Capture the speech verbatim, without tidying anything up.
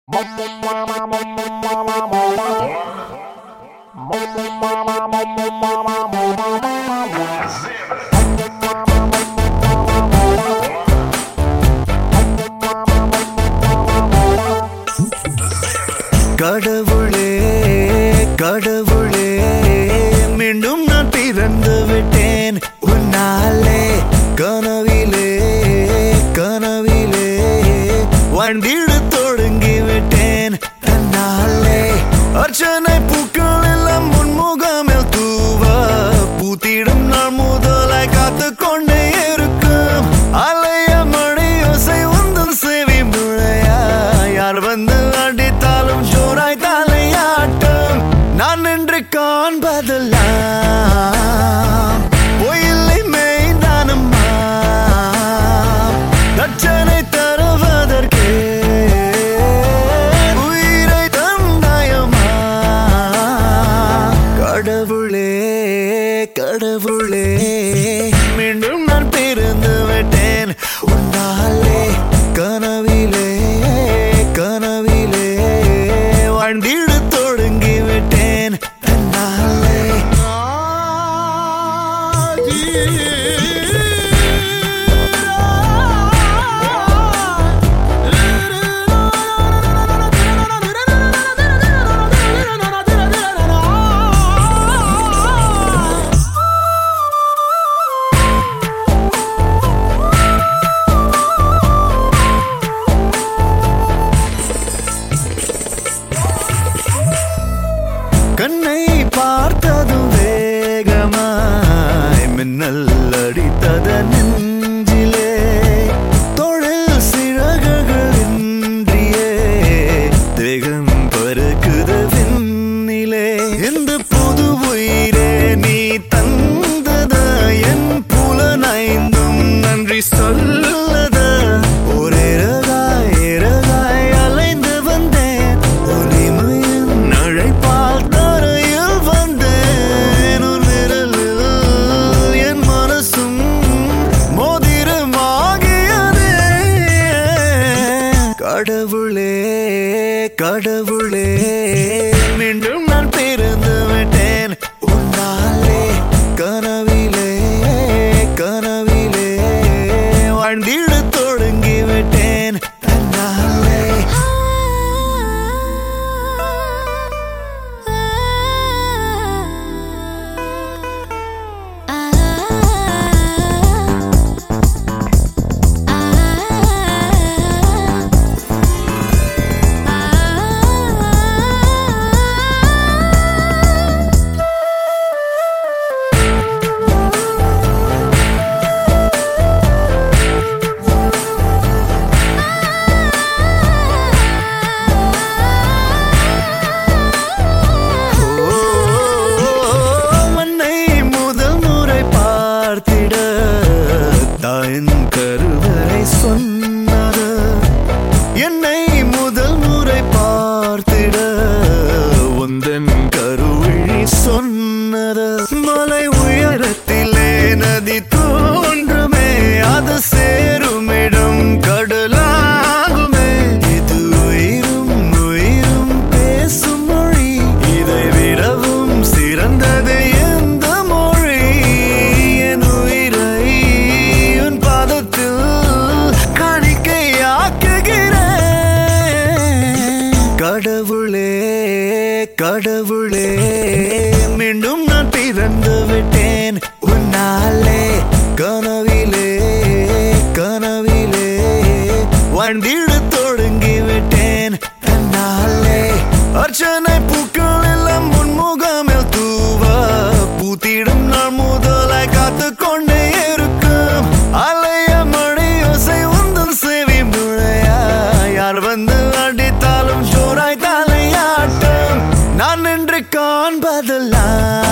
கடவுளே கடவுளே மீண்டும் நான் பிறந்து விட்டேன் உன்னாலே கனவிலே கனவிலே வாழ்ந்திட தொடங்கி விட்டேன் தன்னாலே அர்ச்சனை பூக்கள் எல்லாம் முன்முகமில் தூவ பூத்திடும் நாள் முதலாய் காத்து கொண்டே இருக்கும் அலைய மணி யோசை உந்தல் சேவி முழையா யார் வந்து அடித்தாலும் ஜோராய் தலையாட்டம் நான் நின்று காண்பதெல்லாம் பொயில்லை மெய்தானம்மா தட்சனை தருவதற்கே உயிரை தந்தாயம்மா கடவுளே கடவுளே மீண்டும் நான் பிறந்து விட்டேன் உன்னாலே கனவிலே கனவிலே வாழ்ந்திட தொடங்கி விட்டேன் தன்னாலே கண்ணை பார்த்ததும் வேகமாய் மின்னல் அடித்தத நெஞ்சிலே தொழில் சிறகுகள் இன்றியே தேகம் பறக்குது விண்ணிலே இந்த புது உயிரே நீ தந்தத என் புலனைந்தும் நன்றி சொல்லத ஒரே ரகாய் ரகாய் அலைந்து வந்தேன் ஒளிமையின் நழைப்பால் கடவுளே கடவுளே மீண்டும் நான் பிறந்து விட்டேன் உன்னாலே கனவிலே கனவிலே வாழ்ந்திட தொடங்கி விட்டேன் தன்னாலே கருவறை சொன்னது என்னை முதல் முறை பார்த்திட உந்தன் கருவிழி சொன்னது மலை உயரத்திலே நதி தோன்றுமே அது சேருமிடம் கடலாகுமே இது உயிரும் உயிரும் பேசும் மொழி இதை விடவும் சிறந்தது எந்த மொழி என் உயிரை கடவுளே கடவுளே மீண்டும் நான் பிறந்து விட்டேன் உன்னாலே கனவிலே கனவிலே வாழ்ந்திட தொடங்கி விட்டேன் தன்னாலே அர்ச்சனை பூக்கள் எல்லாம் முன்முகமில் தூவ பூத்திடும் நாள் முதலாய் காத்து கொண்டே இருக்கும் அலைய மணி யோசை உந்தல் சேவி முழையா யார் வந்து அடித்தாலும் ஜோராய் தலையாட்டம் நான் நின்று காண்பதெல்லாம்